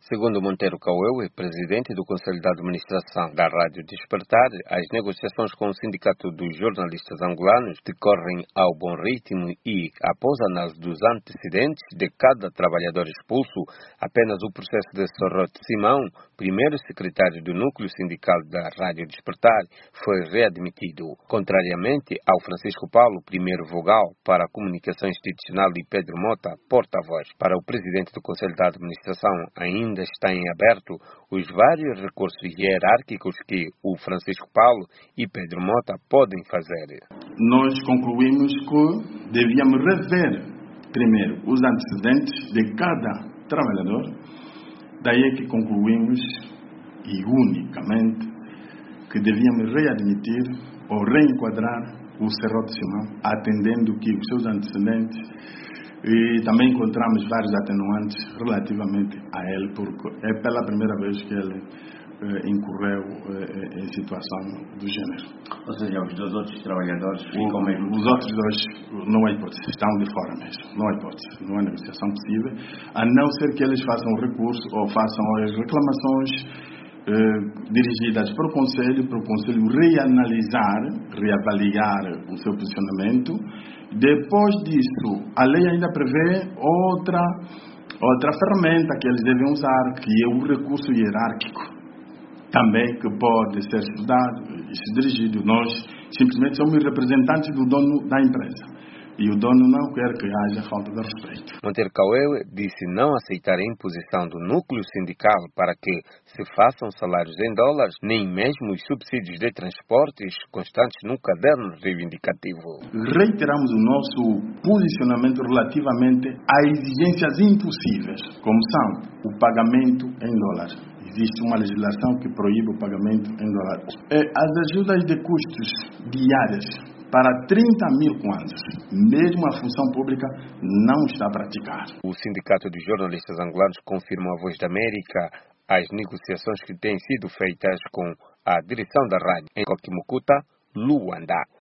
Segundo Monteiro Cauê, presidente do Conselho de Administração da Rádio Despertar, as negociações com o Sindicato dos Jornalistas Angolanos decorrem ao bom ritmo e, após a análise dos antecedentes de cada trabalhador expulso, apenas o processo de Sorrote Simão, primeiro secretário do Núcleo Sindical da Rádio Despertar, foi readmitido. Contrariamente ao Francisco Paulo, primeiro vogal para a comunicação institucional, e Pedro Mota, porta-voz para o presidente do Conselho de Administração, ainda está em aberto os vários recursos hierárquicos que o Francisco Paulo e Pedro Mota podem fazer. Nós concluímos que devíamos rever primeiro os antecedentes de cada trabalhador, daí é que concluímos, e unicamente, que devíamos readmitir ou reenquadrar o Serrote Simão, atendendo que os seus antecedentes, e também encontramos vários atenuantes relativamente a ele, porque é pela primeira vez que ele incorreu em situação do gênero. Ou seja, os dois outros trabalhadores ficam mesmo... Os outros dois, não há hipótese, estão de fora mesmo, não há hipótese, não há negociação possível, a não ser que eles façam recurso ou façam as reclamações dirigidas para o Conselho reanalisar, reavaliar o seu posicionamento. Depois disso, a lei ainda prevê outra ferramenta que eles devem usar, que é o recurso hierárquico, também que pode ser estudado e dirigido. Nós simplesmente somos representantes do dono da empresa. E o dono não quer que haja falta de respeito. Monteiro Cauê disse não aceitar a imposição do núcleo sindical para que se façam salários em dólares, nem mesmo os subsídios de transportes constantes no caderno reivindicativo. Reiteramos o nosso posicionamento relativamente a exigências impossíveis, como são o pagamento em dólares. Existe uma legislação que proíbe o pagamento em dólares. As ajudas de custos diárias para 30 mil kwanzas, mesmo a função pública não está a praticar. O Sindicato dos Jornalistas Angolanos confirma à Voz da América as negociações que têm sido feitas com a direção da rádio em Coquimucuta, Luanda.